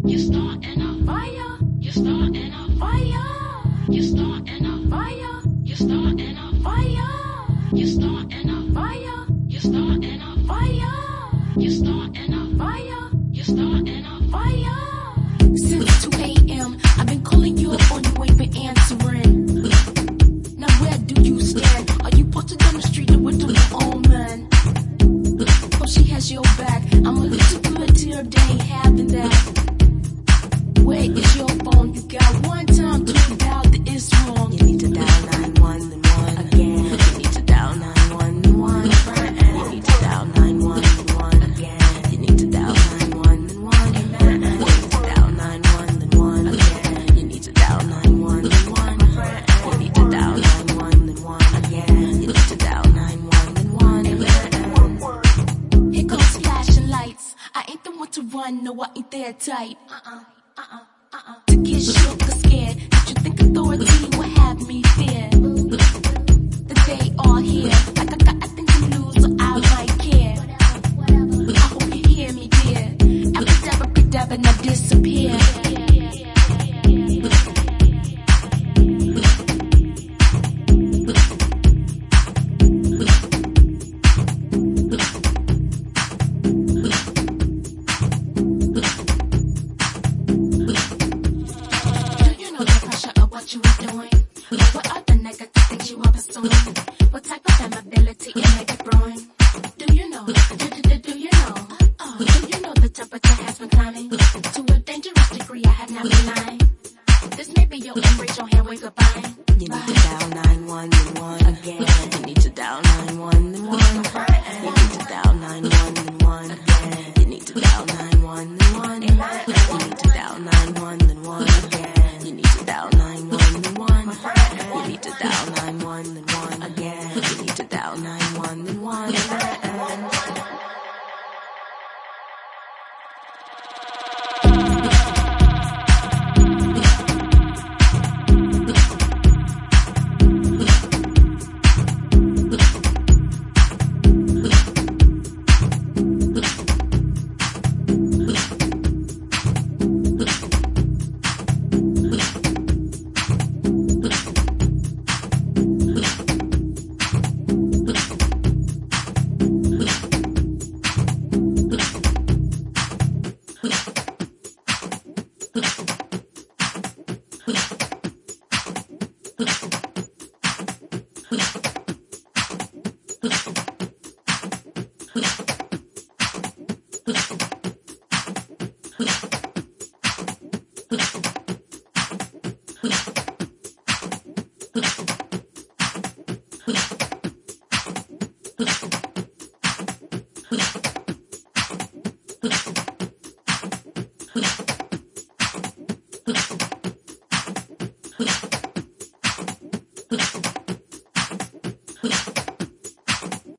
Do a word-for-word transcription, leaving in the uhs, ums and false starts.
You're starting a fire. You're starting a fire. You're starting a fire. You're starting a fire. You're starting a fire. You're starting a fire. You're starting a fire. You're starting a fire. Since two a m, I've been calling you up on you ain't been answering. Now where do you stand? Are you posted on the street or with your own man? Oh, she has your back. I'm a little good till they ain't having that. Where is your phone? You got one time to dial that it's wrong. You need to dial nine one one again. You need to dial nine one one. You need to dial nine one one again. You need to dial nine one one. You need to dial nine one one again. You need to dial nine one one. You need to dial nine one one again. You need to dial nine one one. Here comes flashing lights. I ain't the one to run, no, I ain't that type. Uh-uh. Uh-uh, uh-uh. To get shook or scared, did you think authority would have me fear? That they all here, like I got nothing to lose, so I might care. I hope you hear me, dear. Abracadabra, cadabra, now disappear. What you were doing? What are the negative things you are pursuing? What type of ability it may be brewing? Do you know? Do, do, do, do you know? Oh, do you know the temperature has been climbing to a dangerous degree? I have not been lying. This may be your end, raise your hand, wave goodbye. You need to dial nine one one again. You need to dial nine one one. You need to dial nine one one again. You need to dial nine one one. You need to dial nine one one again. You need to dial nine one one. You need to dial nine one one again. You need to dial nine one one. You